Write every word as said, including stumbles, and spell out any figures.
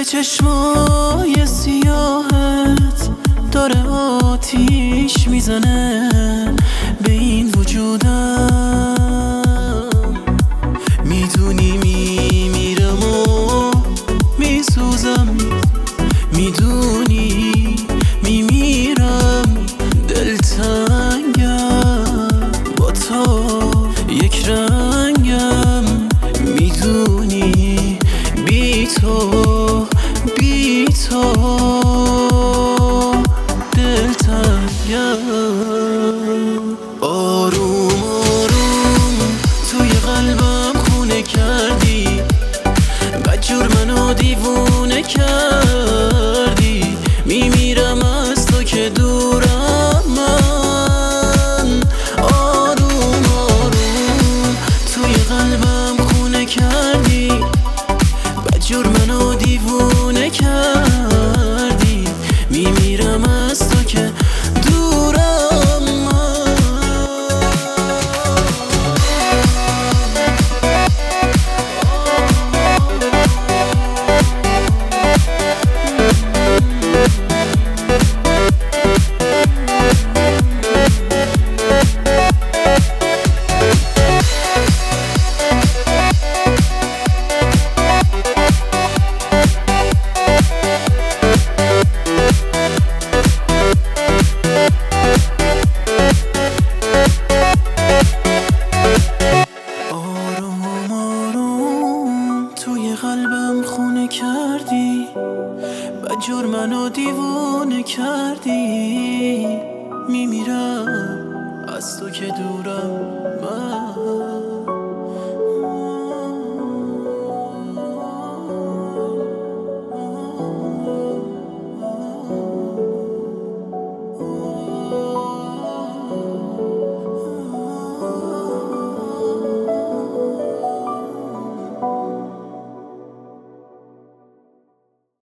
چشمای سیاهت داره آتیش میزنه به این وجودم. میدونی میمیرم و میسوزم، میدونی میمیرم دلتنگم با تو یک رنگم، میدونی بی تو بی تو دلتنگم. آروم آروم توی قلبم خونه کردی، بدجور منو دیوونه کردی. میمیرم از تو که دورم من. آروم آروم توی قلبم خونه کردی، بدجور منو دیوونه کردی. میمیرم از تو که دورم من. قلبم خونه کردی، بدجور منو دیوونه کردی. میمیرم از تو که دورم من.